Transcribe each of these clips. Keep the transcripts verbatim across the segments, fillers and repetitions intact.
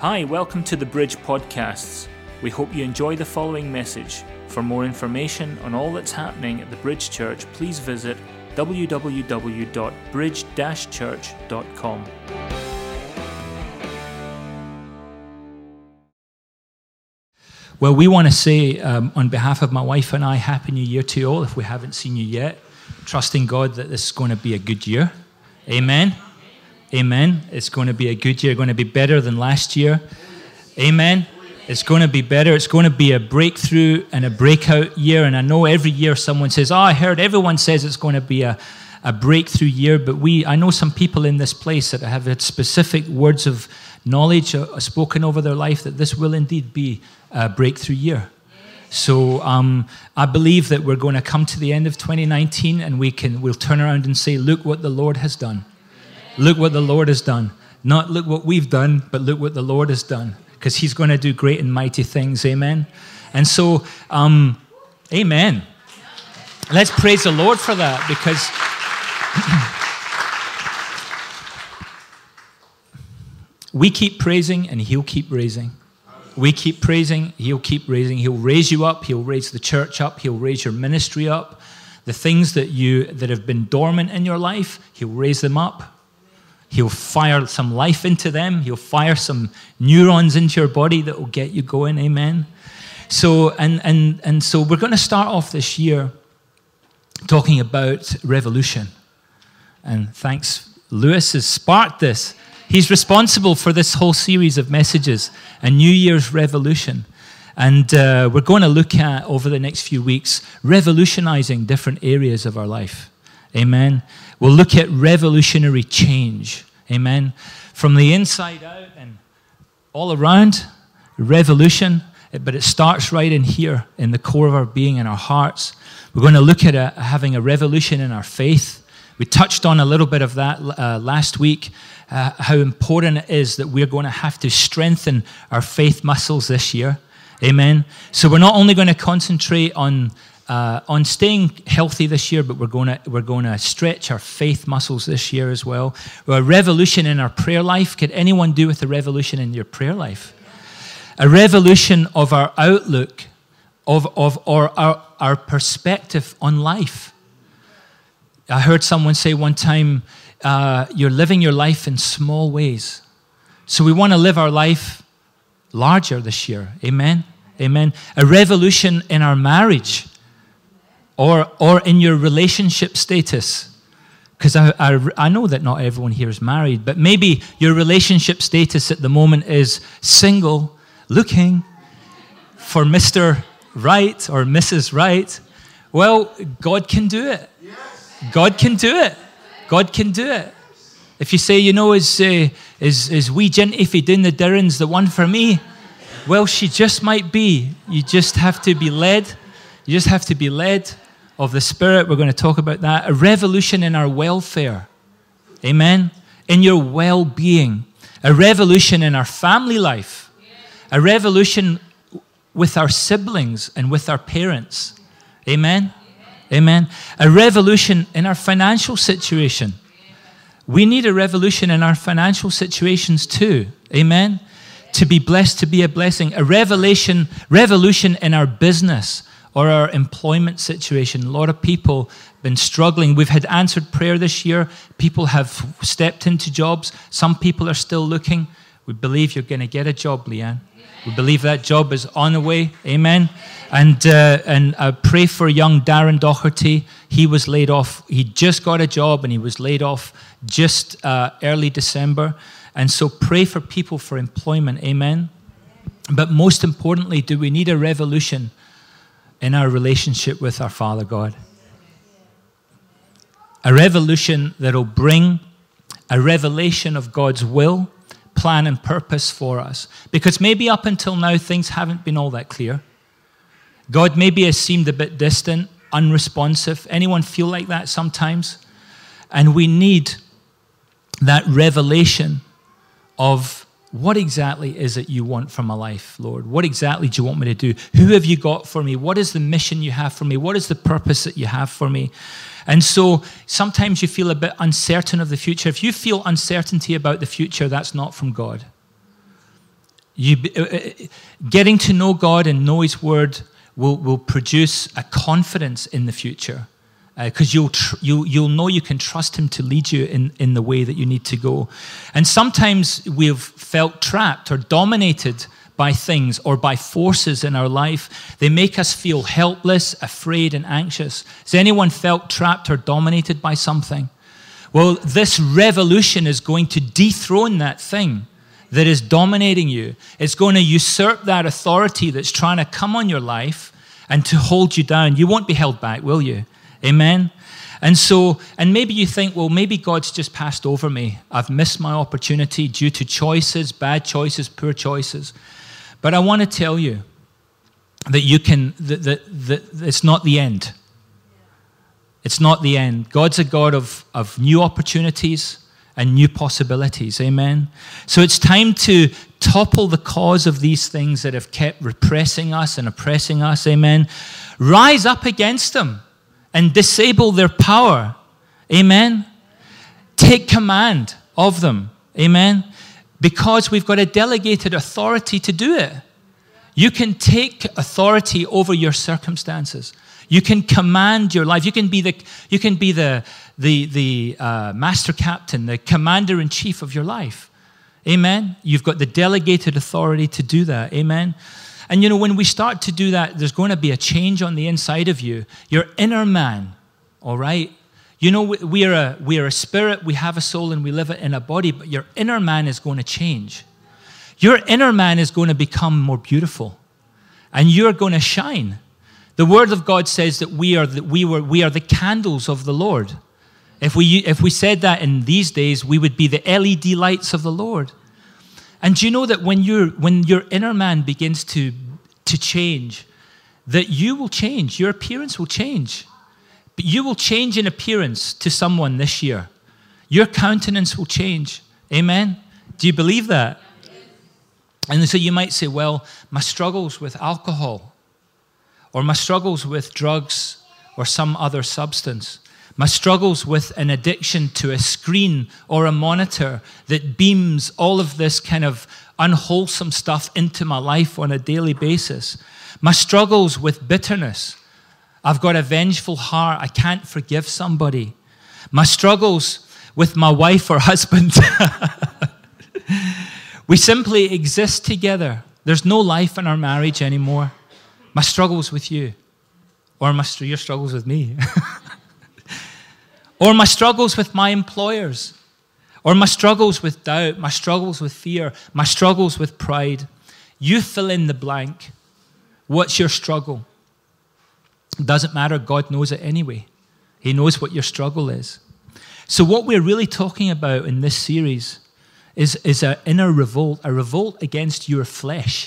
Hi, welcome to the Bridge Podcasts. We hope you enjoy the following message. For more information on all that's happening at the Bridge Church, please visit w w w dot bridge dash church dot com. Well, we want to say um, on behalf of my wife and I, Happy New Year to you all if we haven't seen you yet. Trusting God that this is going to be a good year. Amen. Amen. It's going to be a good year. Going to be better than last year. Amen. It's going to be better. It's going to be a breakthrough and a breakout year. And I know every year someone says, oh, I heard everyone says it's going to be a, a breakthrough year. But we, I know some people in this place that have had specific words of knowledge uh, spoken over their life that this will indeed be a breakthrough year. So um, I believe that we're going to come to the end of twenty nineteen and we can, we'll turn around and say, look what the Lord has done. Look what the Lord has done. Not look what we've done, but look what the Lord has done. Because he's going to do great and mighty things. Amen. And so, um, amen. Let's praise the Lord for that, because we keep praising and he'll keep raising. We keep praising, he'll keep raising. He'll raise you up. He'll raise the church up. He'll raise your ministry up. The things that you that have been dormant in your life, he'll raise them up. He'll fire some life into them. He'll fire some neurons into your body that will get you going. Amen. So, and and and so we're going to start off this year talking about revolution. And thanks, Lewis has sparked this. He's responsible for this whole series of messages, a New Year's revolution. And uh, we're going to look at, over the next few weeks, revolutionizing different areas of our life. Amen. We'll look at revolutionary change. Amen. From the inside out and all around, revolution. But it starts right in here, in the core of our being and our hearts. We're going to look at a, having a revolution in our faith. We touched on a little bit of that uh, last week, uh, how important it is that we're going to have to strengthen our faith muscles this year. Amen. So we're not only going to concentrate on uh, on staying healthy this year, but we're going to we're going to stretch our faith muscles this year as well. A revolution in our prayer life. Could anyone do with a revolution in your prayer life? A revolution of our outlook, of of or our our perspective on life. I heard someone say one time, uh, "You're living your life in small ways." So we want to live our life larger this year. Amen. Amen. A revolution in our marriage or or in your relationship status. Because I, I, I know that not everyone here is married, but maybe your relationship status at the moment is single, looking for Mister Right or Missus Right. Well, God can do it. God can do it. God can do it. If you say, you know, is uh, is is wee Jinty fi doing the dirrins the one for me? Well, she just might be. You just have to be led. You just have to be led of the Spirit. We're going to talk about that. A revolution in our welfare. Amen. In your well-being. A revolution in our family life. A revolution with our siblings and with our parents. Amen. Amen. A revolution in our financial situation. We need a revolution in our financial situations too. Amen. To be blessed, to be a blessing. A revelation, revolution in our business or our employment situation. A lot of people have been struggling. We've had answered prayer this year. People have stepped into jobs. Some people are still looking. We believe you're going to get a job, Leanne. We believe that job is on the way. Amen. And uh, and I pray for young Darren Doherty. He was laid off. He just got a job and he was laid off just uh, early December. And so pray for people for employment. Amen. But most importantly, do we need a revolution in our relationship with our Father God? A revolution that will bring a revelation of God's will, plan and purpose for us. Because maybe up until now, things haven't been all that clear. God maybe has seemed a bit distant, unresponsive. Anyone feel like that sometimes? And we need that revelation of what exactly is it you want from my life, Lord? What exactly do you want me to do? Who have you got for me? What is the mission you have for me? What is the purpose that you have for me? And so sometimes you feel a bit uncertain of the future. If you feel uncertainty about the future, that's not from God. You, uh, getting to know God and know His Word will, will produce a confidence in the future, because uh, you'll, tr- you'll, you'll know you can trust Him to lead you in, in the way that you need to go. And sometimes we've felt trapped or dominated by things or by forces in our life. They make us feel helpless, afraid, and anxious. Has anyone felt trapped or dominated by something? Well, this revolution is going to dethrone that thing that is dominating you. It's going to usurp that authority that's trying to come on your life and to hold you down. You won't be held back, will you? Amen? And so, and maybe you think, well, maybe God's just passed over me. I've missed my opportunity due to choices, bad choices, poor choices. But I want to tell you that you can, that, that, that it's not the end. It's not the end. God's a God of, of new opportunities and new possibilities. Amen? So it's time to topple the cause of these things that have kept repressing us and oppressing us. Amen? Rise up against them and disable their power. Amen? Take command of them. Amen? Because we've got a delegated authority to do it. You can take authority over your circumstances. You can command your life. You can be the you can be the the the uh, master captain, the commander in chief of your life. Amen. You've got the delegated authority to do that. Amen. And you know, when we start to do that, there's going to be a change on the inside of you. Your inner man. All right. You know, we are a we are a spirit. We have a soul, and we live in a body. But your inner man is going to change. Your inner man is going to become more beautiful, and you're going to shine. The Word of God says that we are the, we were we are the candles of the Lord. If we if we said that in these days, we would be the L E D lights of the Lord. And do you know that when your when your inner man begins to to change, that you will change. Your appearance will change. But you will change in appearance to someone this year. Your countenance will change. Amen. Do you believe that? And so you might say, well, my struggles with alcohol, or my struggles with drugs or some other substance, my struggles with an addiction to a screen or a monitor that beams all of this kind of unwholesome stuff into my life on a daily basis, my struggles with bitterness, I've got a vengeful heart, I can't forgive somebody, my struggles with my wife or husband, we simply exist together. There's no life in our marriage anymore. My struggles with you, or my, your struggles with me, or my struggles with my employers, or my struggles with doubt, my struggles with fear, my struggles with pride. You fill in the blank. What's your struggle? It doesn't matter. God knows it anyway. He knows what your struggle is. So what we're really talking about in this series is, is an inner revolt, a revolt against your flesh.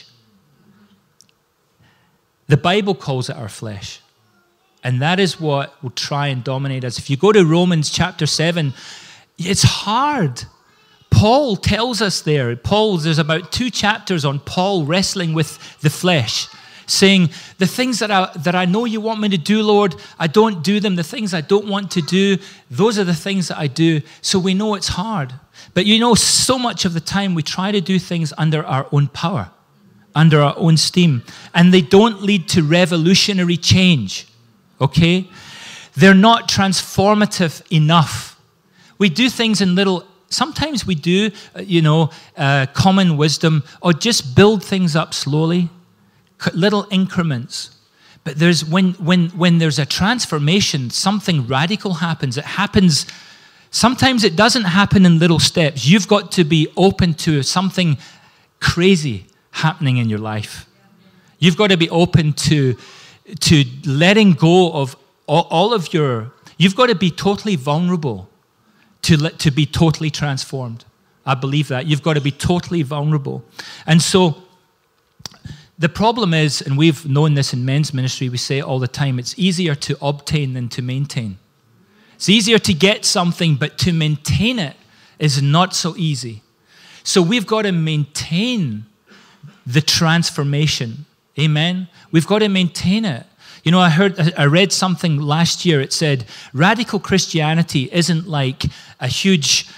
The Bible calls it our flesh. And that is what will try and dominate us. If you go to Romans chapter seven, it's hard. Paul tells us there, Paul, there's about two chapters on Paul wrestling with the flesh, saying, the things that I, that I know you want me to do, Lord, I don't do them. The things I don't want to do, those are the things that I do. So we know it's hard. But you know, so much of the time we try to do things under our own power, under our own steam, and they don't lead to revolutionary change, okay? They're not transformative enough. We do things in little, sometimes we do, you know, uh, common wisdom, or just build things up slowly, little increments. But there's when when when there's a transformation, something radical happens. It happens, sometimes it doesn't happen in little steps. You've got to be open to something crazy happening in your life. You've got to be open to to letting go of all, all of your, you've got to be totally vulnerable to let, to be totally transformed. I believe that. You've got to be totally vulnerable. And so the problem is, and we've known this in men's ministry, we say it all the time, it's easier to obtain than to maintain. It's easier to get something, but to maintain it is not so easy. So we've got to maintain the transformation. Amen? We've got to maintain it. You know, I heard, I read something last year. It said, radical Christianity isn't like a huge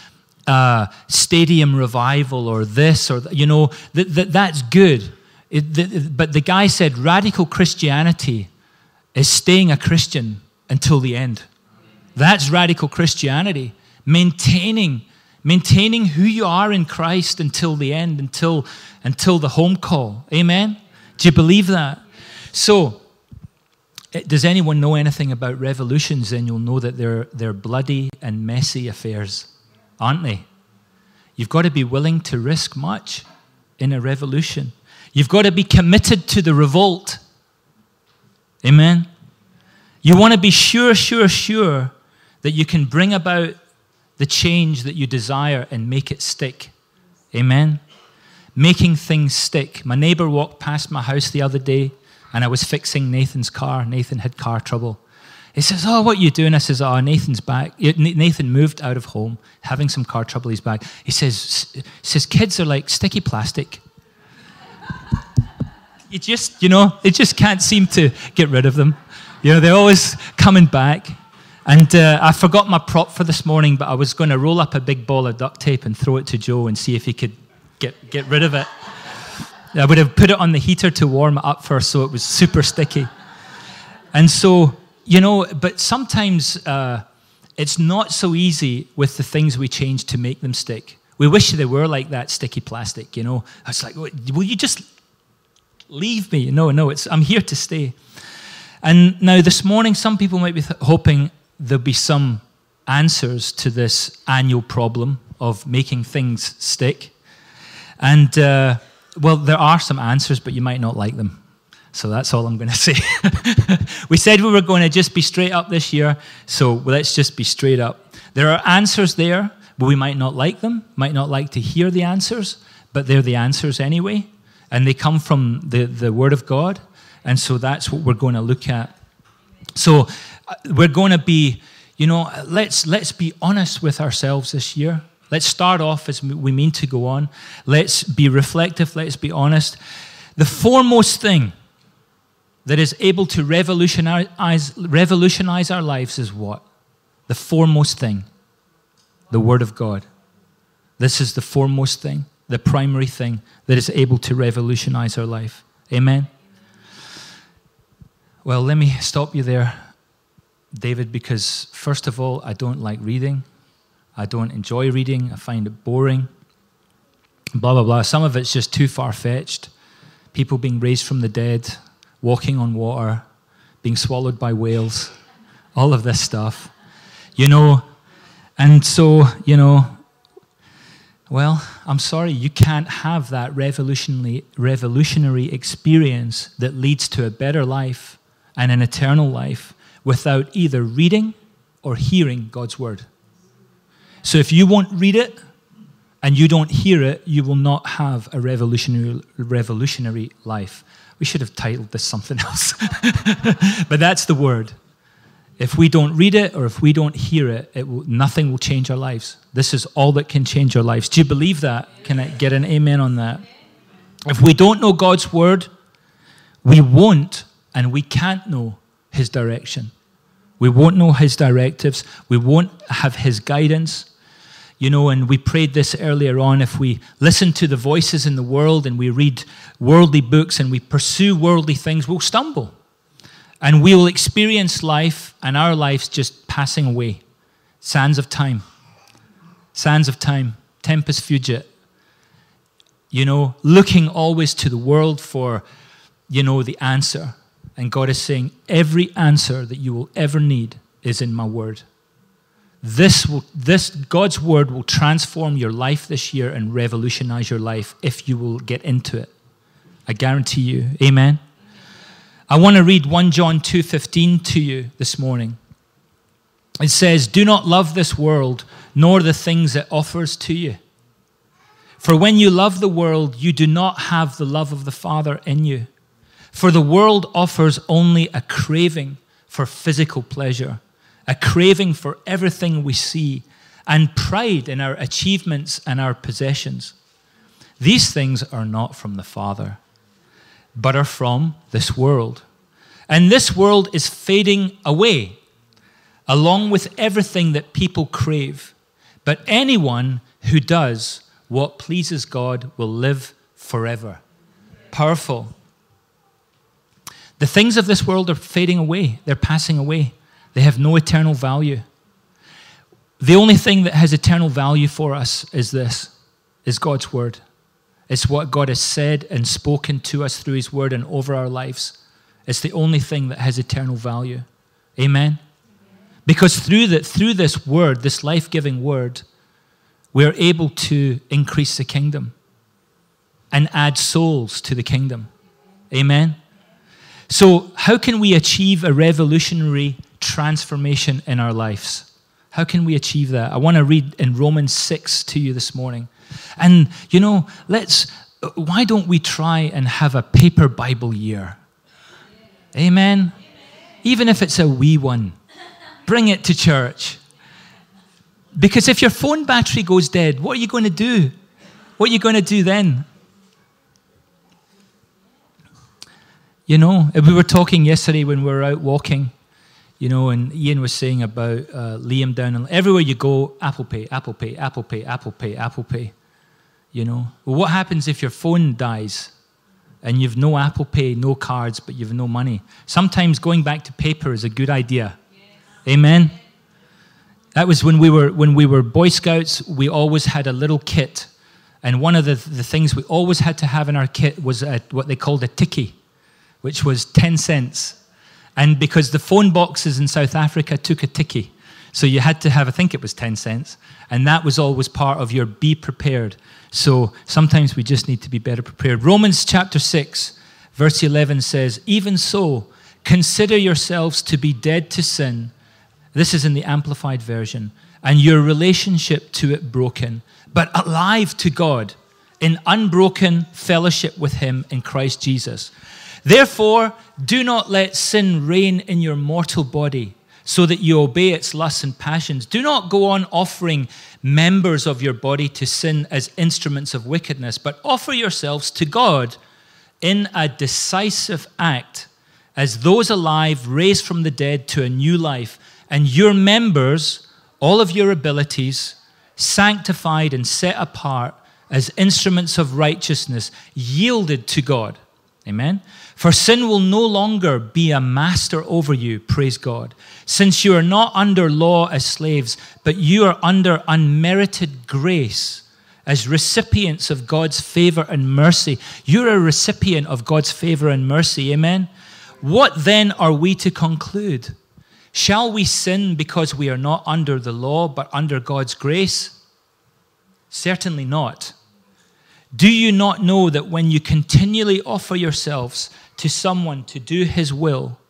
uh, stadium revival or this or, th- you know, th- th- that's good. It, th- but the guy said radical Christianity is staying a Christian until the end. That's radical Christianity. Maintaining, maintaining who you are in Christ until the end, until, until the home call. Amen? Do you believe that? So, does anyone know anything about revolutions? Then you'll know that they're, they're bloody and messy affairs, aren't they? You've got to be willing to risk much in a revolution. You've got to be committed to the revolt. Amen? You want to be sure, sure, sure that you can bring about the change that you desire and make it stick. Amen? Making things stick. My neighbor walked past my house the other day, and I was fixing Nathan's car. Nathan had car trouble. He says, oh, what are you doing? I says, oh, Nathan's back. Nathan moved out of home, having some car trouble. He's back. He says, he says kids are like sticky plastic. You just, you know, they just can't seem to get rid of them. You know, they're always coming back. And uh, I forgot my prop for this morning, but I was going to roll up a big ball of duct tape and throw it to Joe and see if he could get, get rid of it. I would have put it on the heater to warm it up first so it was super sticky. And so, you know, but sometimes uh, it's not so easy with the things we change to make them stick. We wish they were like that sticky plastic, you know. I was like, will you just leave me? No, no, it's I'm here to stay. And now this morning, some people might be th- hoping there'll be some answers to this annual problem of making things stick. And, uh, well, there are some answers, but you might not like them. So that's all I'm going to say. We said we were going to just be straight up this year, so let's just be straight up. There are answers there, but we might not like them, might not like to hear the answers, but they're the answers anyway, and they come from the, the Word of God, and so that's what we're going to look at. So uh, we're going to be, you know, let's let's be honest with ourselves this year. Let's start off as we mean to go on. Let's be reflective. Let's be honest. The foremost thing that is able to revolutionize, revolutionize our lives is what? The foremost thing. The Word of God. This is the foremost thing, the primary thing that is able to revolutionize our life. Amen? Well, let me stop you there, David, because first of all, I don't like reading. I don't enjoy reading. I find it boring. Blah, blah, blah. Some of it's just too far-fetched. People being raised from the dead, walking on water, being swallowed by whales, all of this stuff. You know, and so, you know, well, I'm sorry, you can't have that revolutionary, revolutionary experience that leads to a better life and an eternal life without either reading or hearing God's Word. So if you won't read it and you don't hear it, you will not have a revolutionary revolutionary life. We should have titled this something else. But that's the Word. If we don't read it or if we don't hear it, it will, nothing will change our lives. This is all that can change our lives. Do you believe that? Can I get an amen on that? If we don't know God's Word, we won't and we can't know His direction. We won't know His directives. We won't have His guidance. You know, and we prayed this earlier on. If we listen to the voices in the world and we read worldly books and we pursue worldly things, we'll stumble. And we will experience life and our lives just passing away. Sands of time. Sands of time. Tempus fugit. You know, looking always to the world for, you know, the answer. And God is saying, every answer that you will ever need is in my Word. This will, this God's Word will transform your life this year and revolutionize your life if you will get into it. I guarantee you. Amen. I want to read First John two fifteen to you this morning. It says, "Do not love this world, nor the things it offers to you. For when you love the world, you do not have the love of the Father in you. For the world offers only a craving for physical pleasure, a craving for everything we see, and pride in our achievements and our possessions. These things are not from the Father, but are from this world. And this world is fading away, along with everything that people crave. But anyone who does what pleases God will live forever. Powerful. The things of this world are fading away. They're passing away. They have no eternal value. The only thing that has eternal value for us is this, is God's word. It's what God has said and spoken to us through his word and over our lives. It's the only thing that has eternal value. Amen? Because through, the, through this word, this life-giving word, we're able to increase the kingdom and add souls to the kingdom. Amen? So how can we achieve a revolutionary transformation in our lives? How can we achieve that? I want to read in Romans six to you this morning. And, you know, let's, why don't we try and have a paper Bible year? Amen? Even if it's a wee one, bring it to church. Because if your phone battery goes dead, what are you going to do? What are you going to do then? You know, we were talking yesterday when we were out walking, you know, and Ian was saying about uh, Liam down, and everywhere you go, Apple Pay, Apple Pay, Apple Pay, Apple Pay, Apple Pay, you know. Well, what happens if your phone dies and you've no Apple Pay, no cards, but you've no money? Sometimes going back to paper is a good idea. Yes. Amen? That was when we were when we were Boy Scouts, we always had a little kit. And one of the, the things we always had to have in our kit was a, what they called a tikkie, which was ten cents. And because the phone boxes in South Africa took a tikkie, so you had to have, I think it was ten cents, and that was always part of your be prepared. So sometimes we just need to be better prepared. Romans chapter six, verse eleven says, even so, consider yourselves to be dead to sin. This is in the Amplified Version. And your relationship to it broken, but alive to God in unbroken fellowship with him in Christ Jesus. Therefore, do not let sin reign in your mortal body, so that you obey its lusts and passions. Do not go on offering members of your body to sin as instruments of wickedness, but offer yourselves to God in a decisive act as those alive raised from the dead to a new life, and your members, all of your abilities, sanctified and set apart as instruments of righteousness, yielded to God. Amen? For sin will no longer be a master over you, praise God, since you are not under law as slaves, but you are under unmerited grace as recipients of God's favor and mercy. You're a recipient of God's favor and mercy, amen? What then are we to conclude? Shall we sin because we are not under the law, but under God's grace? Certainly not. Do you not know that when you continually offer yourselves to someone to do his will,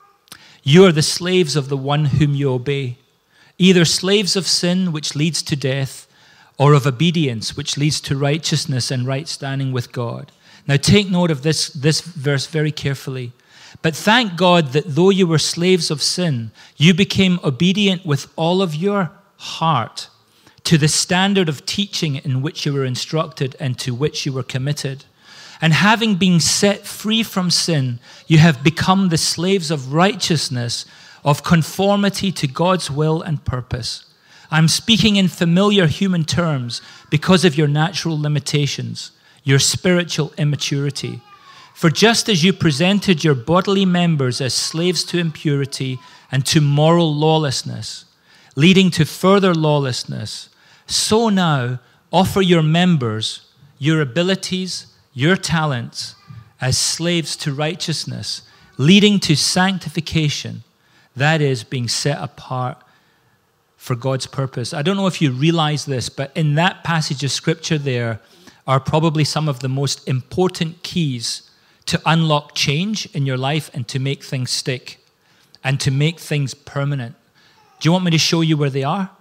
you are the slaves of the one whom you obey, either slaves of sin, which leads to death, or of obedience, which leads to righteousness and right standing with God? Now take note of this, this verse very carefully. But thank God that though you were slaves of sin, you became obedient with all of your heart to the standard of teaching in which you were instructed and to which you were committed. And having been set free from sin, you have become the slaves of righteousness, of conformity to God's will and purpose. I'm speaking in familiar human terms because of your natural limitations, your spiritual immaturity. For just as you presented your bodily members as slaves to impurity and to moral lawlessness, leading to further lawlessness, so now offer your members, your abilities, your talents as slaves to righteousness, leading to sanctification, that is, being set apart for God's purpose. I don't know if you realize this, but in that passage of scripture there are probably some of the most important keys to unlock change in your life and to make things stick and to make things permanent. Do you want me to show you where they are?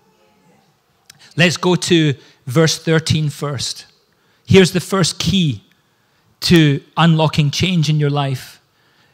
Let's go to verse thirteen first. Here's the first key to unlocking change in your life.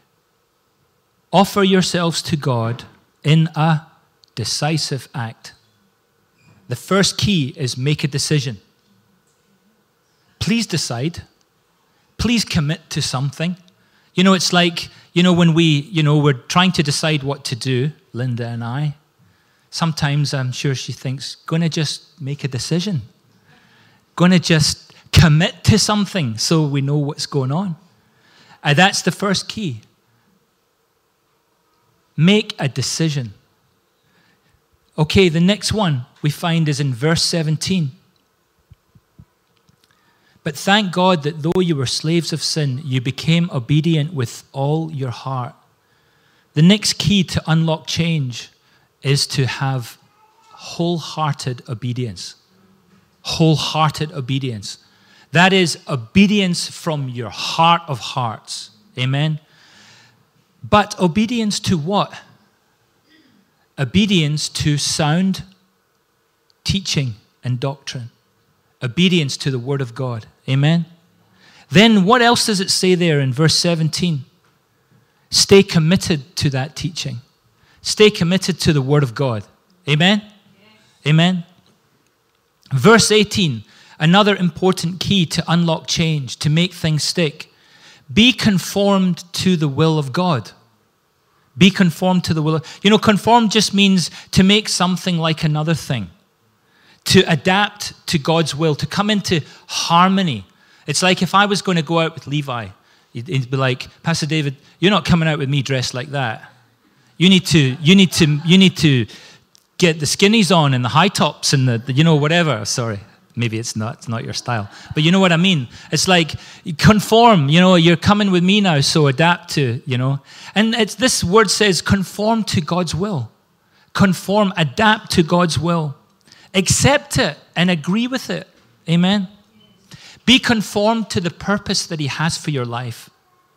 Offer yourselves to God in a decisive act. The first key is make a decision. Please decide. Please commit to something. You know, it's like, you know, when we, you know, we're trying to decide what to do, Linda and I, Sometimes I'm sure she thinks, going to just make a decision. Going to just commit to something so we know what's going on. And that's the first key. Make a decision. Okay, the next one we find is in verse seventeen. But thank God that though you were slaves of sin, you became obedient with all your heart. The next key to unlock change is to have wholehearted obedience. Wholehearted obedience. That is obedience from your heart of hearts. Amen? But obedience to what? Obedience to sound teaching and doctrine. Obedience to the Word of God. Amen? Then what else does it say there in verse seventeen? Stay committed to that teaching. Stay committed to the Word of God. Amen? Yes. Amen? Verse eighteen, another important key to unlock change, to make things stick. Be conformed to the will of God. Be conformed to the will of... You know, conform just means to make something like another thing. To adapt to God's will, to come into harmony. It's like if I was going to go out with Levi, he'd be like, Pastor David, you're not coming out with me dressed like that. You need to, you need to, you need to get the skinnies on and the high tops and the, the you know, whatever. Sorry, maybe it's not, it's not your style. But you know what I mean? It's like, conform, you know, you're coming with me now, so adapt to, you know. And it's, this word says conform to God's will. Conform, adapt to God's will. Accept it and agree with it. Amen? Be conformed to the purpose that He has for your life.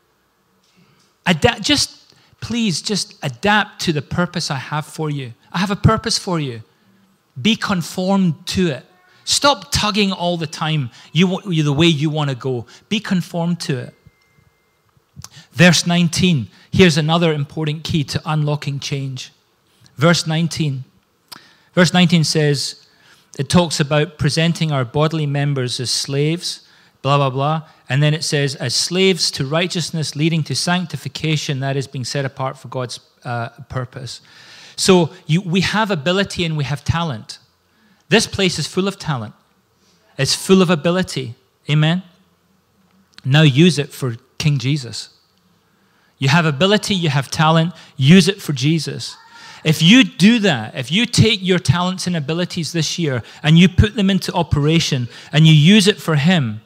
Adapt, just, please, just adapt to the purpose I have for you. I have a purpose for you. Be conformed to it. Stop tugging all the time you, you the way you want to go. Be conformed to it. Verse nineteen. Here's another important key to unlocking change. Verse nineteen. Verse nineteen says, it talks about presenting our bodily members as slaves, blah, blah, blah. And then it says, as slaves to righteousness leading to sanctification, that is being set apart for God's uh, purpose. So you, we have ability and we have talent. This place is full of talent. It's full of ability. Amen? Now use it for King Jesus. You have ability, you have talent, use it for Jesus. If you do that, if you take your talents and abilities this year and you put them into operation and you use it for Him,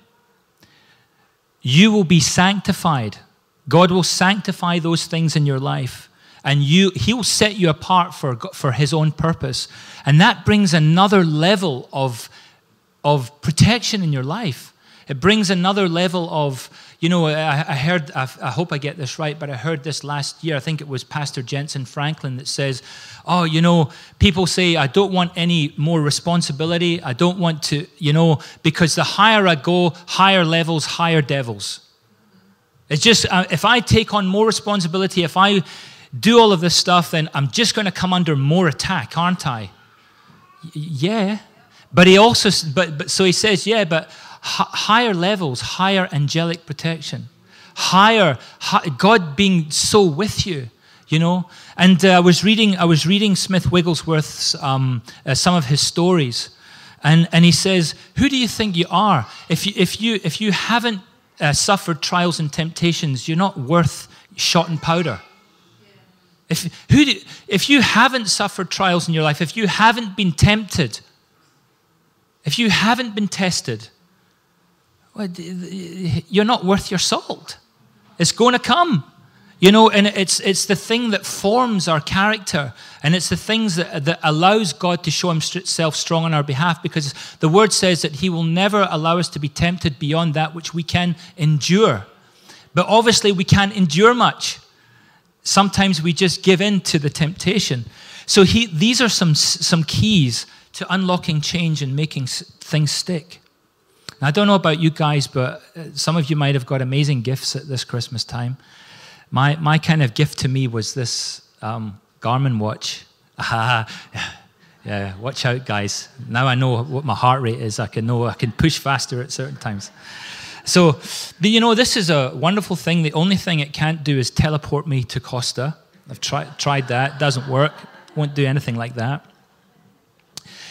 you will be sanctified. God will sanctify those things in your life. And you, He will set you apart for, for His own purpose. And that brings another level of, of protection in your life. It brings another level of, you know, I, I heard, I, I hope I get this right, but I heard this last year. I think it was Pastor Jensen Franklin that says, oh, you know, people say, I don't want any more responsibility. I don't want to, you know, because the higher I go, higher levels, higher devils. It's just, uh, if I take on more responsibility, if I do all of this stuff, then I'm just going to come under more attack, aren't I? Y- yeah. But he also, but, but so he says, yeah, but higher levels, higher angelic protection, higher, high, God being so with you, you know. And uh, I was reading, I was reading Smith Wigglesworth's um, uh, some of his stories, and and he says, "Who do you think you are? If you if you if you haven't uh, suffered trials and temptations, you're not worth shot and powder. If who do, if you haven't suffered trials in your life, if you haven't been tempted, if you haven't been tested." Well, you're not worth your salt. It's going to come, you know, and it's it's the thing that forms our character, and it's the things that, that allows God to show Himself strong on our behalf, because the Word says that He will never allow us to be tempted beyond that which we can endure. But obviously we can't endure much. Sometimes we just give in to the temptation. So he, these are some some keys to unlocking change and making things stick. I don't know about you guys, but some of you might have got amazing gifts at this Christmas time. My my kind of gift to me was this um, Garmin watch. Yeah, watch out, guys. Now I know what my heart rate is. I can know I can push faster at certain times. So, but you know, this is a wonderful thing. The only thing it can't do is teleport me to Costa. I've tried tried that. Doesn't work. Won't do anything like that.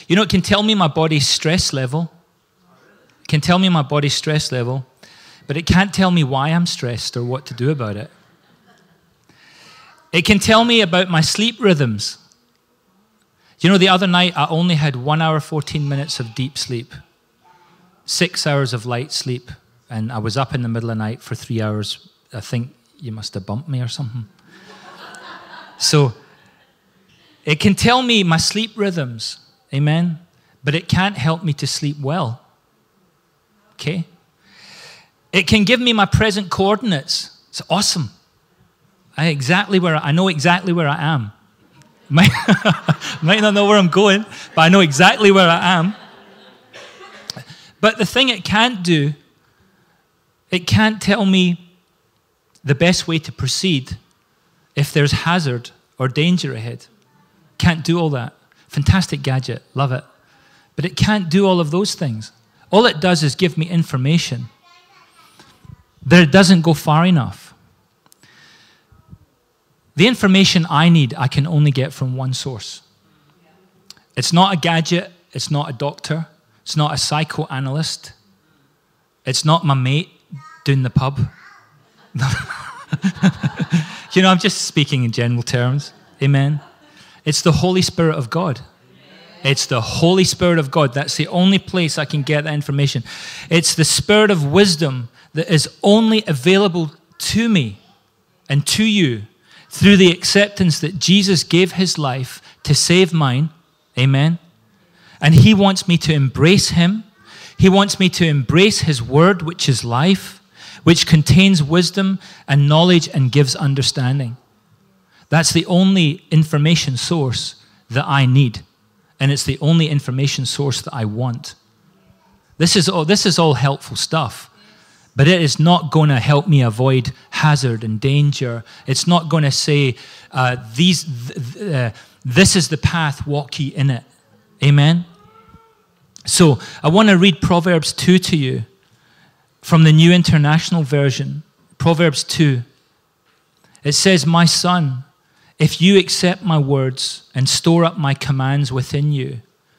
You know, it can tell me my body's stress level. It can tell me my body's stress level, but it can't tell me why I'm stressed or what to do about it. It can tell me about my sleep rhythms. You know, the other night I only had one hour, fourteen minutes of deep sleep, six hours of light sleep, and I was up in the middle of the night for three hours. I think you must have bumped me or something. So it can tell me my sleep rhythms, amen, but it can't help me to sleep well, okay? It can give me my present coordinates. It's awesome. I exactly where I, I know exactly where I am. Might, might not know where I'm going, but I know exactly where I am. But the thing it can't do, it can't tell me the best way to proceed if there's hazard or danger ahead. Can't do all that. Fantastic gadget, love it. But it can't do all of those things. All it does is give me information, but it doesn't go far enough. The information I need, I can only get from one source. It's not a gadget. It's not a doctor. It's not a psychoanalyst. It's not my mate doing the pub. You know, I'm just speaking in general terms. Amen. It's the Holy Spirit of God. It's the Holy Spirit of God. That's the only place I can get that information. It's the Spirit of wisdom that is only available to me and to you through the acceptance that Jesus gave his life to save mine. Amen. And he wants me to embrace him. He wants me to embrace his word, which is life, which contains wisdom and knowledge and gives understanding. That's the only information source that I need. And it's the only information source that I want. This is all, this is all helpful stuff. But it is not going to help me avoid hazard and danger. It's not going to say, uh, these, th- uh, this is the path, walk ye in it. Amen? So I want to read Proverbs two to you from the New International Version. Proverbs two. It says, my son, if you accept my words and store up my commands within you.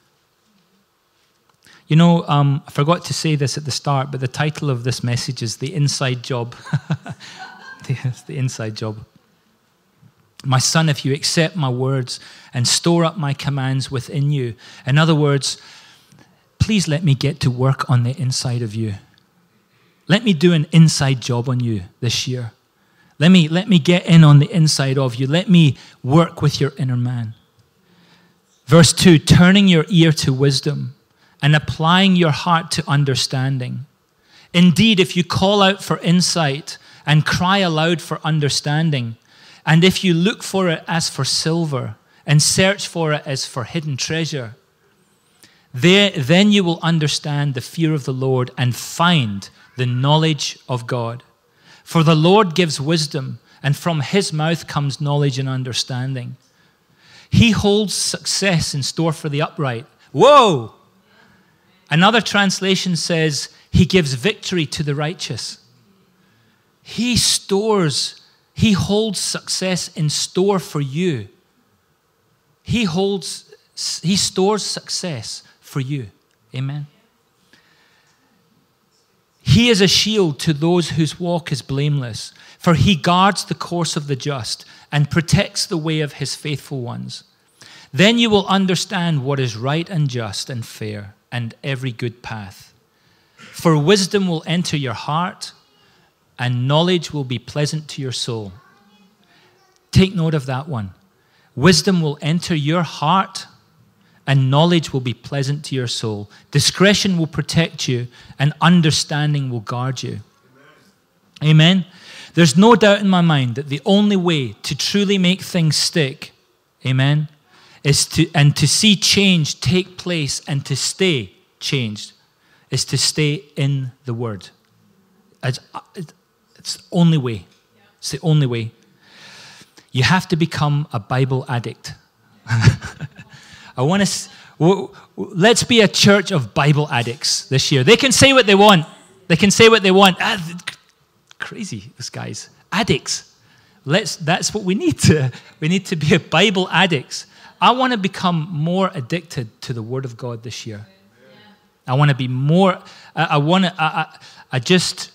You know, um, I forgot to say this at the start, but the title of this message is The Inside Job. It's the inside job. My son, if you accept my words and store up my commands within you. In other words, please let me get to work on the inside of you. Let me do an inside job on you this year. Let me, let me get in on the inside of you. Let me work with your inner man. Verse two, turning your ear to wisdom and applying your heart to understanding. Indeed, if you call out for insight and cry aloud for understanding, and if you look for it as for silver and search for it as for hidden treasure, there, then you will understand the fear of the Lord and find the knowledge of God. For the Lord gives wisdom, and from his mouth comes knowledge and understanding. He holds success in store for the upright. Whoa! Another translation says, he gives victory to the righteous. He stores, he holds success in store for you. He holds, he stores success for you. Amen. He is a shield to those whose walk is blameless, for he guards the course of the just and protects the way of his faithful ones. Then you will understand what is right and just and fair and every good path. For wisdom will enter your heart and knowledge will be pleasant to your soul. Take note of that one. Wisdom will enter your heart and knowledge will be pleasant to your soul. Discretion will protect you, and understanding will guard you. Amen. Amen. There's no doubt in my mind that the only way to truly make things stick, amen, is to and to see change take place and to stay changed, is to stay in the Word. It's, it's the only way. It's the only way. You have to become a Bible addict. I want to, well, let's be a church of Bible addicts this year. They can say what they want. They can say what they want. Ah, crazy, this guy's. Addicts. Let's, that's what we need to, we need to be a Bible addicts. I want to become more addicted to the Word of God this year. I want to be more, I, I want to, I, I, I just,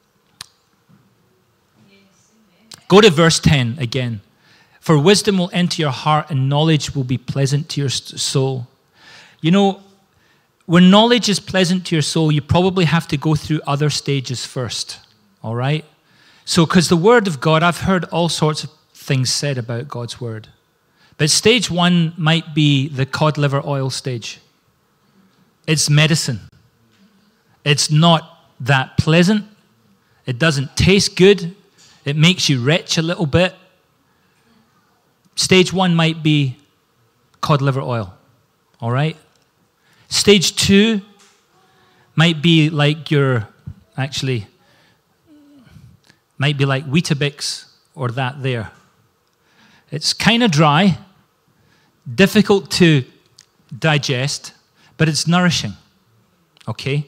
go to verse ten again. For wisdom will enter your heart and knowledge will be pleasant to your soul. You know, when knowledge is pleasant to your soul, you probably have to go through other stages first, all right? So, because the Word of God, I've heard all sorts of things said about God's Word. But stage one might be the cod liver oil stage. It's medicine. It's not that pleasant. It doesn't taste good. It makes you retch a little bit. Stage one might be cod liver oil, all right? Stage two might be like your, actually, might be like Weetabix or that there. It's kind of dry, difficult to digest, but it's nourishing, okay?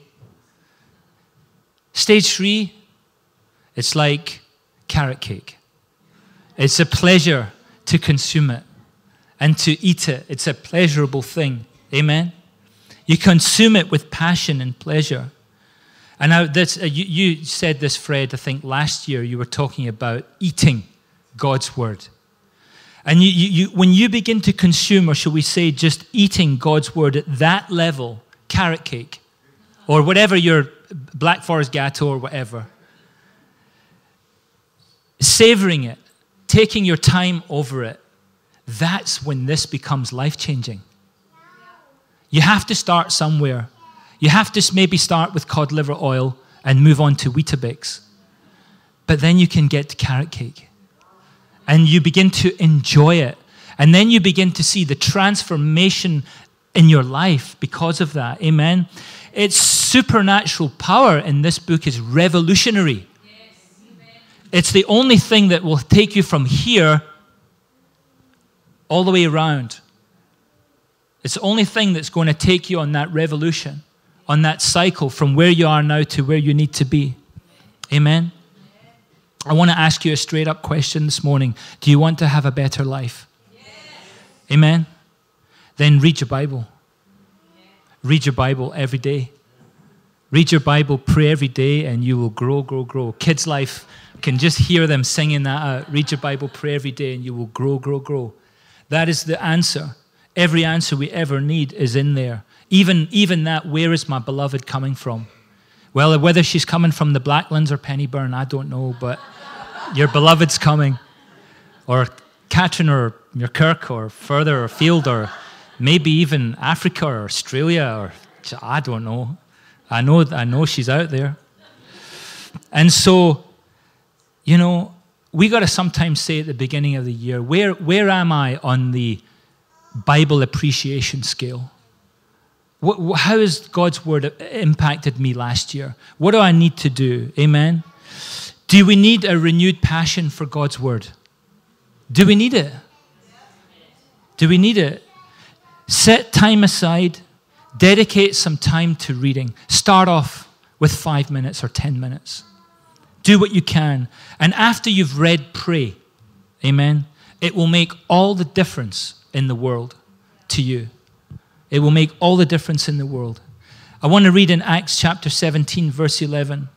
Stage three, it's like carrot cake. It's a pleasure to consume it and to eat it. It's a pleasurable thing, amen? You consume it with passion and pleasure. And now this, uh, you, you said this, Fred, I think last year you were talking about eating God's Word. And you, you, you, when you begin to consume, or shall we say just eating God's Word at that level, carrot cake, or whatever your Black Forest Gâteau or whatever, savoring it, taking your time over it, that's when this becomes life-changing. You have to start somewhere. You have to maybe start with cod liver oil and move on to Weetabix. But then you can get to carrot cake. And you begin to enjoy it. And then you begin to see the transformation in your life because of that. Amen? Its supernatural power in this book is revolutionary. Yes. It's the only thing that will take you from here all the way around. It's the only thing that's going to take you on that revolution, on that cycle from where you are now to where you need to be. Amen? I want to ask you a straight up question this morning. Do you want to have a better life? Yes. Amen? Then read your Bible. Read your Bible every day. Read your Bible, pray every day, and you will grow, grow, grow. Kids' life, can just hear them singing that out. Read your Bible, pray every day, and you will grow, grow, grow. That is the answer. Every answer we ever need is in there. Even, even that, where is my beloved coming from? Well, whether she's coming from the Blacklands or Pennyburn, I don't know, but your beloved's coming. Or Catrin or Muirkirk or further afield, or maybe even Africa or Australia, or I don't know. I know, I know she's out there. And so, you know, we got to sometimes say at the beginning of the year, where, where am I on the Bible appreciation scale? What, how has God's Word impacted me last year? What do I need to do? Amen? Do we need a renewed passion for God's Word? Do we need it? Do we need it? Set time aside. Dedicate some time to reading. Start off with five minutes or ten minutes. Do what you can. And after you've read, pray. Amen? It will make all the difference in the world to you. It will make all the difference in the world. I want to read in Acts chapter seventeen, verse eleven.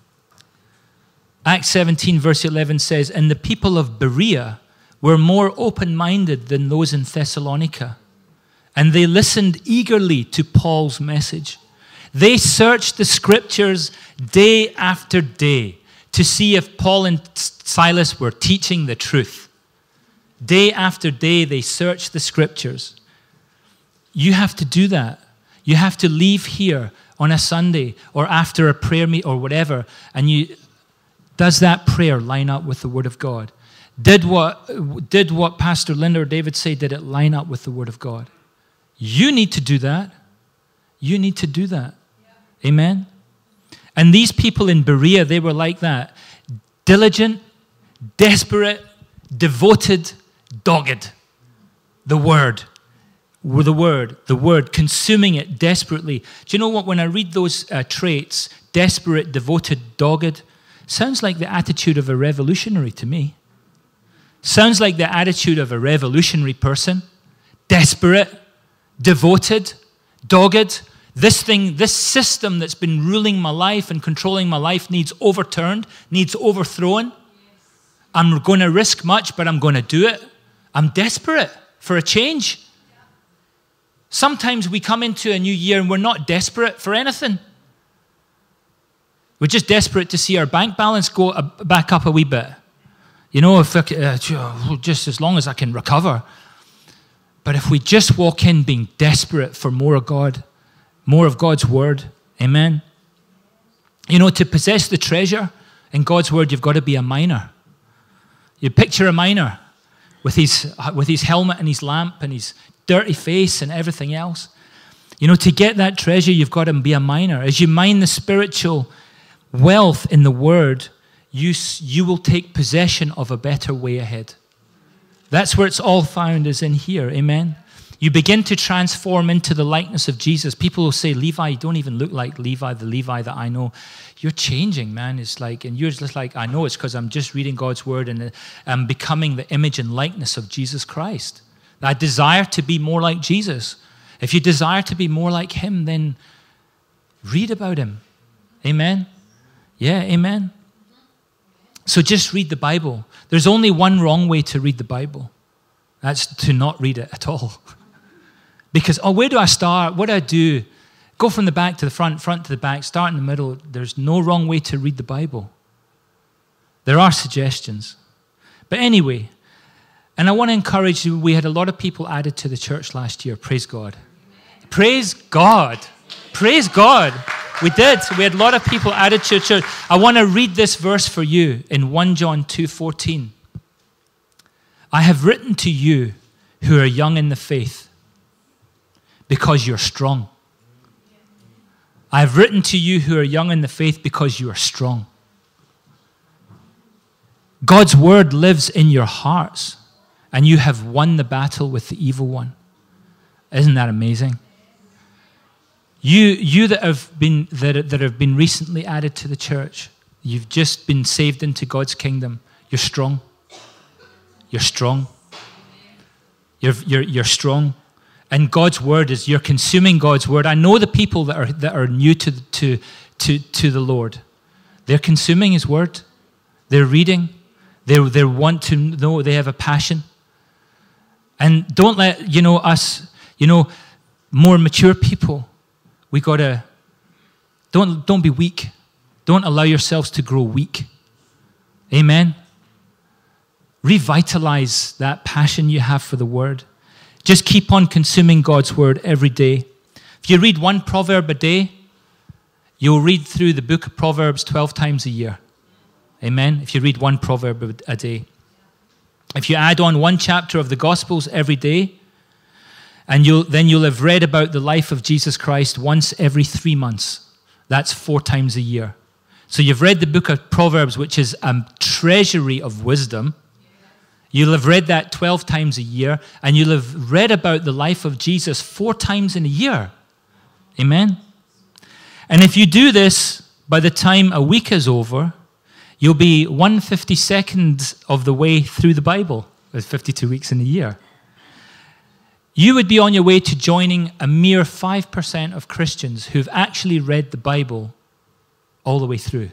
Acts seventeen, verse eleven says, "And the people of Berea were more open-minded than those in Thessalonica, and they listened eagerly to Paul's message. They searched the scriptures day after day to see if Paul and Silas were teaching the truth. Day after day, they searched the scriptures." You have to do that. You have to leave here on a Sunday or after a prayer meet or whatever, and you, does that prayer line up with the Word of God? Did what, did what Pastor Linda or David say, did it line up with the Word of God? You need to do that. You need to do that. Yeah. Amen? And these people in Berea, they were like that. Diligent, desperate, devoted, dogged. The Word. With the Word. The Word. Consuming it desperately. Do you know what? When I read those uh, traits, desperate, devoted, dogged, sounds like the attitude of a revolutionary to me. Sounds like the attitude of a revolutionary person. desperate, devoted, dogged. This thing, this system that's been ruling my life and controlling my life needs overturned, needs overthrown. I'm going to risk much, but I'm going to do it. I'm desperate for a change. Sometimes we come into a new year and we're not desperate for anything. We're just desperate to see our bank balance go back up a wee bit. You know, if I, uh, just as long as I can recover. But if we just walk in being desperate for more of God, more of God's word, amen. You know, to possess the treasure in God's word, you've got to be a miner. You picture a miner with his, with his helmet and his lamp and his dirty face and everything else. You know, to get that treasure, you've got to be a miner. As you mine the spiritual wealth in the word, you, you will take possession of a better way ahead. That's where it's all found, is in here, amen. You begin to transform into the likeness of Jesus. People will say, Levi, you don't even look like Levi, the Levi that I know. You're changing, man. It's like, and you're just like, I know it's because I'm just reading God's word and I'm becoming the image and likeness of Jesus Christ. I desire to be more like Jesus. If you desire to be more like him, then read about him. Amen? Yeah, amen. So just read the Bible. There's only one wrong way to read the Bible. That's to not read it at all. Because, oh, where do I start? What do I do? Go from the back to the front, front to the back, start in the middle. There's no wrong way to read the Bible. There are suggestions. But anyway, and I want to encourage you, we had a lot of people added to the church last year. Praise God. Praise God. Praise God. We did. We had a lot of people added to the church. I want to read this verse for you in First John two fourteen. I have written to you who are young in the faith, because you're strong. I have written to you who are young in the faith because you are strong. God's word lives in your hearts, and you have won the battle with the evil one. Isn't that amazing? You, you that have been that, that have been recently added to the church, you've just been saved into God's kingdom. You're strong. You're strong. You're you're you're strong. And God's word is, you're consuming God's word. I know the people that are that are new to, to, to, to the Lord. They're consuming his word. They're reading. They they want to know. They have a passion. And don't let, you know, us, you know, more mature people, we got to, don't, don't be weak. Don't allow yourselves to grow weak. Amen? Revitalize that passion you have for the word. Just keep on consuming God's word every day. If you read one proverb a day, you'll read through the book of Proverbs twelve times a year. Amen? If you read one proverb a day. If you add on one chapter of the Gospels every day, and you'll, then you'll have read about the life of Jesus Christ once every three months. That's four times a year. So you've read the book of Proverbs, which is a treasury of wisdom. You'll have read that twelve times a year, and you'll have read about the life of Jesus four times in a year. Amen? And if you do this, by the time a week is over, you'll be one fifty-second of the way through the Bible. There's fifty-two weeks in a year. You would be on your way to joining a mere five percent of Christians who've actually read the Bible all the way through.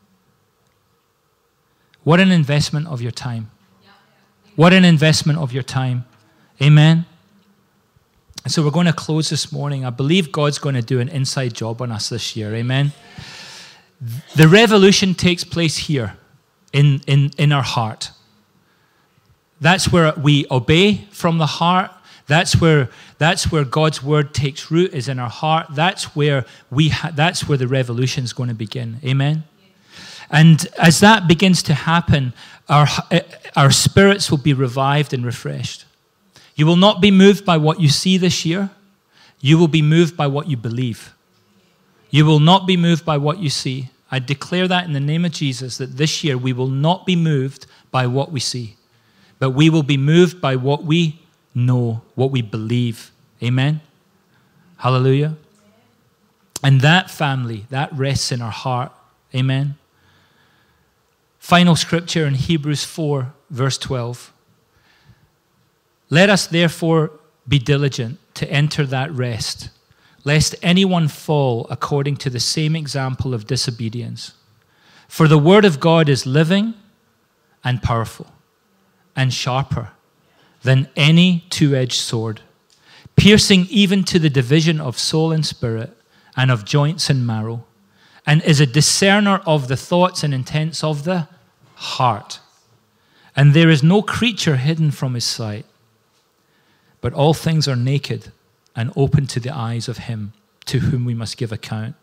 What an investment of your time. What an investment of your time. Amen. And so we're going to close this morning. I believe God's going to do an inside job on us this year. Amen. The revolution takes place here in, in, in our heart. That's where we obey from the heart. That's where, that's where God's word takes root, is in our heart. That's where, we ha- that's where the revolution is going to begin. Amen. And as that begins to happen, our, our spirits will be revived and refreshed. You will not be moved by what you see this year. You will be moved by what you believe. You will not be moved by what you see. I declare that in the name of Jesus, that this year we will not be moved by what we see, but we will be moved by what we know, what we believe. Amen? Hallelujah. And that family, that rests in our heart. Amen? Final scripture in Hebrews four, verse twelve. Let us therefore be diligent to enter that rest, lest anyone fall according to the same example of disobedience. For the word of God is living and powerful and sharper than any two-edged sword, piercing even to the division of soul and spirit and of joints and marrow, and is a discerner of the thoughts and intents of the heart. And there is no creature hidden from his sight, but all things are naked and open to the eyes of him to whom we must give account.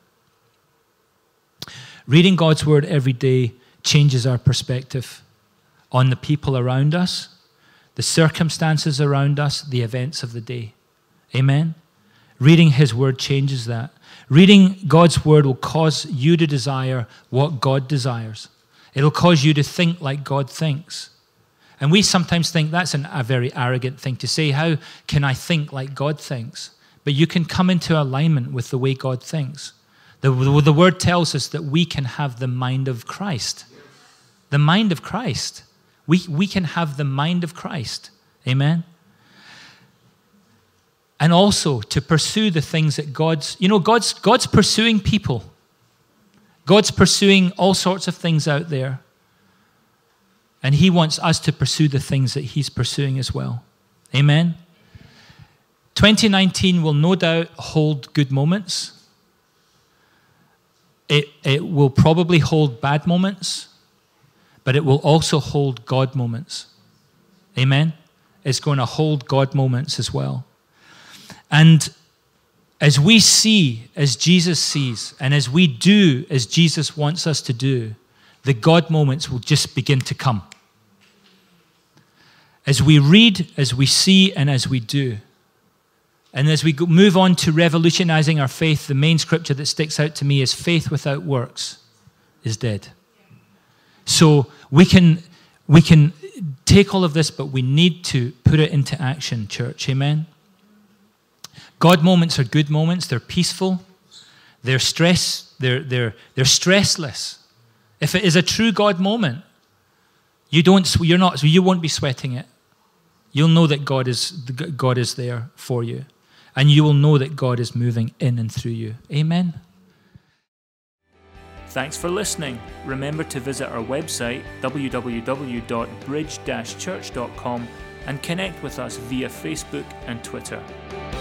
Reading God's word every day changes our perspective on the people around us, the circumstances around us, the events of the day. Amen? Reading his word changes that. Reading God's word will cause you to desire what God desires. It'll cause you to think like God thinks. And we sometimes think that's an, a very arrogant thing to say. How can I think like God thinks? But you can come into alignment with the way God thinks. The, the word tells us that we can have the mind of Christ. The mind of Christ. We, we can have the mind of Christ. Amen? And also to pursue the things that God's, you know, God's, God's pursuing people. God's pursuing all sorts of things out there. And he wants us to pursue the things that he's pursuing as well. Amen? twenty nineteen will no doubt hold good moments. It, it will probably hold bad moments, but it will also hold God moments. Amen? It's going to hold God moments as well. And as we see, as Jesus sees, and as we do as Jesus wants us to do, the God moments will just begin to come. As we read, as we see, and as we do. And as we go, move on to revolutionizing our faith, the main scripture that sticks out to me is faith without works is dead. So we can, we can take all of this, but we need to put it into action, church. Amen? God moments are good moments. They're peaceful. They're stress. They're, they're, they're stressless. If it is a true God moment, you don't, you're not, you won't be sweating it. You'll know that God is, God is there for you. And you will know that God is moving in and through you. Amen. Thanks for listening. Remember to visit our website, w w w dot bridge dash church dot com, and connect with us via Facebook and Twitter.